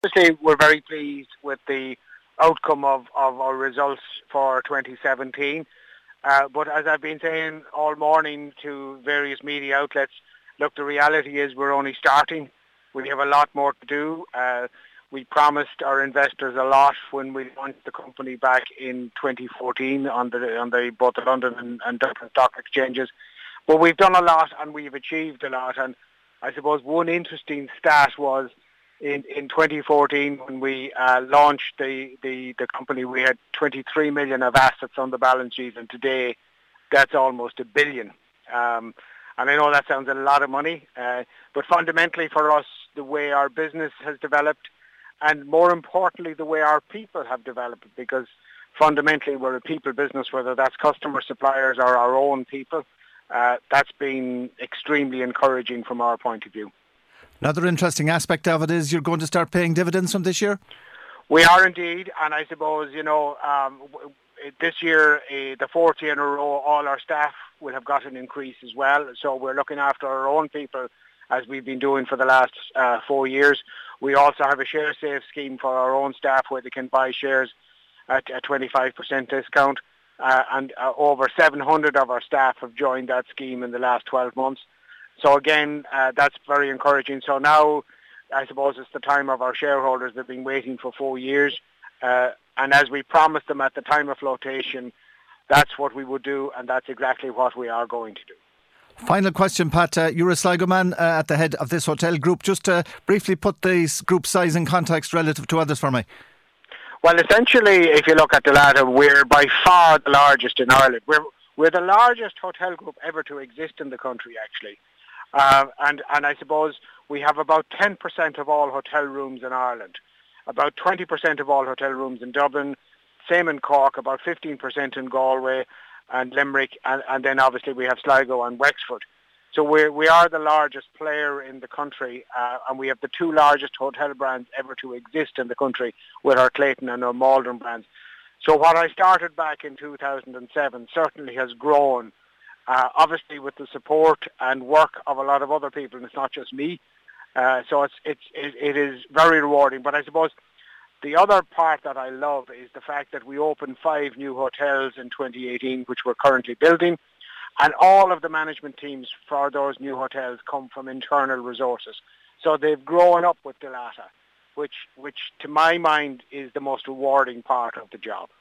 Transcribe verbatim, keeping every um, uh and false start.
Obviously, we're very pleased with the outcome of, of our results for twenty seventeen. Uh, but as I've been saying all morning to various media outlets, look, the reality is we're only starting. We have a lot more to do. Uh, we promised our investors a lot when we launched the company back in twenty fourteen on the on the both the London and, and Dublin stock exchanges. But we've done a lot and we've achieved a lot. And I suppose one interesting stat was in, in twenty fourteen when we uh, launched the, the, the company, we had twenty-three million of assets on the balance sheet, and today that's almost a billion. Um, and I know that sounds a lot of money, uh, but fundamentally for us, the way our business has developed, and more importantly, the way our people have developed, because fundamentally we're a people business, whether that's customer, suppliers, or our own people. Uh, that's been extremely encouraging from our point of view. Another interesting aspect of it is you're going to start paying dividends from this year? We are indeed, and I suppose, you know, um, this year, uh, the fourth year in a row, all our staff will have got an increase as well. So we're looking after our own people as we've been doing for the last uh, four years. We also have a share save scheme for our own staff where they can buy shares at a twenty-five percent discount. Uh, and uh, over seven hundred of our staff have joined that scheme in the last twelve months. So again, uh, that's very encouraging. So now, I suppose it's the time of our shareholders. They've been waiting for four years. Uh, and as we promised them at the time of flotation, that's what we would do, and that's exactly what we are going to do. Final question, Pat. Uh, you're a Sligo man uh, at the head of this hotel group. Just uh, briefly put this group size in context relative to others for me. Well, essentially, if you look at the latter, we're by far the largest in Ireland. We're, we're the largest hotel group ever to exist in the country, actually. Uh, and, and I suppose we have about ten percent of all hotel rooms in Ireland, about twenty percent of all hotel rooms in Dublin, same in Cork, about fifteen percent in Galway and Limerick, and, and then obviously we have Sligo and Wexford. So we're, we are the largest player in the country, uh, and we have the two largest hotel brands ever to exist in the country with our Clayton and our Maldron brands. So what I started back in two thousand seven certainly has grown. Uh, obviously with the support and work of a lot of other people, and it's not just me. Uh, so it's, it's, it, it is very rewarding. But I suppose the other part that I love is the fact that we opened five new hotels in twenty eighteen, which we're currently building. And all of the management teams for those new hotels come from internal resources. So they've grown up with Dalata, which, which to my mind is the most rewarding part of the job.